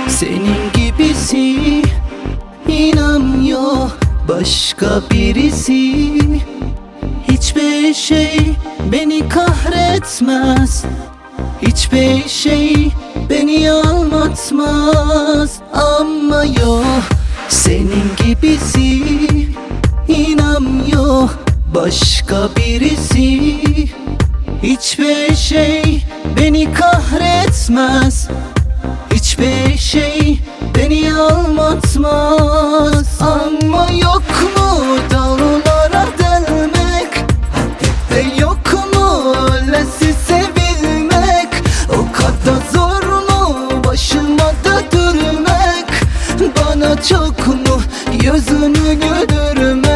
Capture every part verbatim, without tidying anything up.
Senin gibisi inan yok başka birisi. Hiçbir şey beni kahretmez, hiçbir şey beni aldatmaz. Ama yok senin gibisi inan yok başka birisi. Hiçbir şey beni kahretmez, hiçbir şey beni aldatmaz. Ama yok mu dağlara delmek, ve yok mu öylesi sevilmek? O kadar zor mu başıma da durmak, bana çok mu yüzünü güldürmek?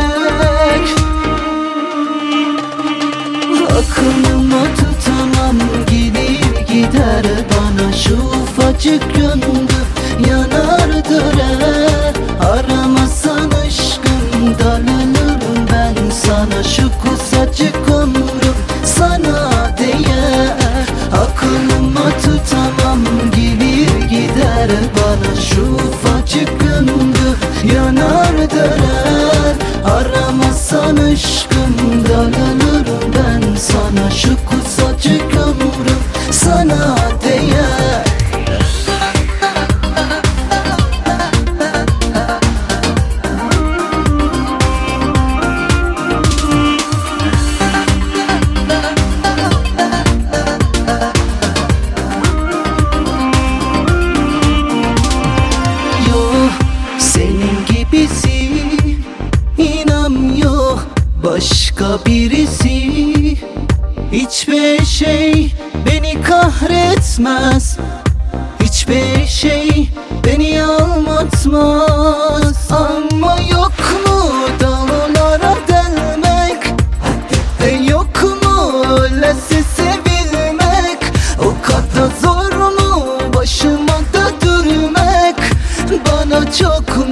Aklımı tutamam, gelir gider bana şu ufacık gönlüm yanardır he. Aramasan aşkım darlanırım ben sana, şu kısacık ömrüm sana değer. Aklımı tutamam, gelir gider bana şu ufacık gönlüm yanardır he. Aramasan aşkım darlanırım ben sana, şu kısacık ömrüm sana değer. Senin gibisi inan yok başka birisi. Hiçbir şey beni kahretmez, hiçbir şey beni aldatmaz. Ama yok mu dağlara delmek, ve yok mu öylesi sevilmek? O kadar zor mu başıma da durmak, bana çok